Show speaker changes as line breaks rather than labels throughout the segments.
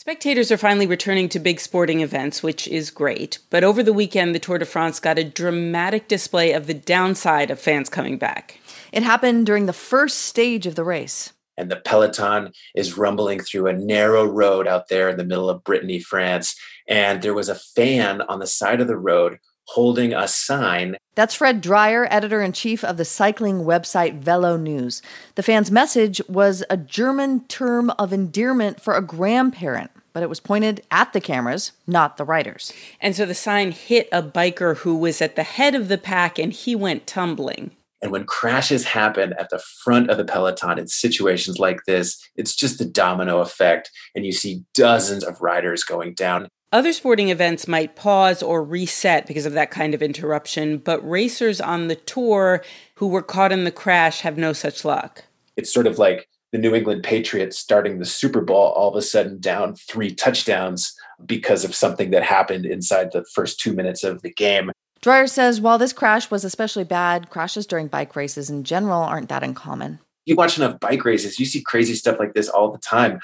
Spectators are finally returning to big sporting events, which is great. But over the weekend, the Tour de France got a dramatic display of the downside of fans coming back.
It happened during the first stage of the race.
And the peloton is rumbling through a narrow road out there in the middle of Brittany, France. And there was a fan on the side of the road holding a sign.
That's Fred Dreyer, editor-in-chief of the cycling website Velo News. The fan's message was a German term of endearment for a grandparent, but it was pointed at the cameras, not the riders.
And so the sign hit a biker who was at the head of the pack, and he went tumbling.
And when crashes happen at the front of the peloton in situations like this, it's just the domino effect, and you see dozens of riders going down.
Other sporting events might pause or reset because of that kind of interruption, but racers on the Tour who were caught in the crash have no such luck.
It's sort of like the New England Patriots starting the Super Bowl, all of a sudden down 3 touchdowns because of something that happened inside the first 2 minutes of the game.
Dreyer says while this crash was especially bad, crashes during bike races in general aren't that uncommon.
You watch enough bike races, you see crazy stuff like this all the time.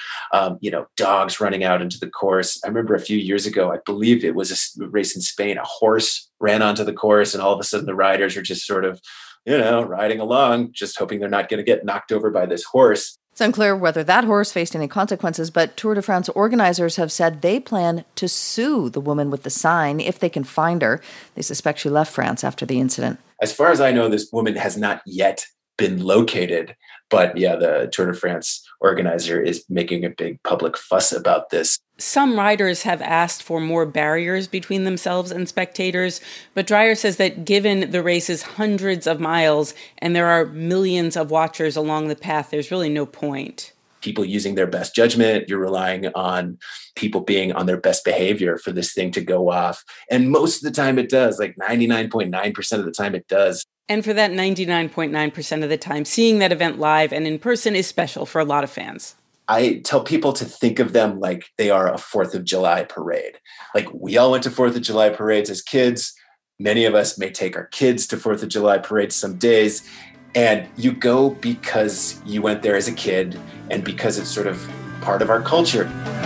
Dogs running out into the course. I remember a few years ago, I believe it was a race in Spain, a horse ran onto the course and all of a sudden the riders are just sort of, riding along, just hoping they're not going to get knocked over by this horse.
It's unclear whether that horse faced any consequences, but Tour de France organizers have said they plan to sue the woman with the sign if they can find her. They suspect she left France after the incident.
As far as I know, this woman has not yet been located. But yeah, the Tour de France organizer is making a big public fuss about this.
Some riders have asked for more barriers between themselves and spectators, but Dreyer says that given the race is hundreds of miles and there are millions of watchers along the path, there's really no point.
People using their best judgment, you're relying on people being on their best behavior for this thing to go off. And most of the time it does, like 99.9% of the time it does.
And for that 99.9% of the time, seeing that event live and in person is special for a lot of fans.
I tell people to think of them like they are a 4th of July parade. Like we all went to 4th of July parades as kids. Many of us may take our kids to 4th of July parades some days. And you go because you went there as a kid and because it's sort of part of our culture.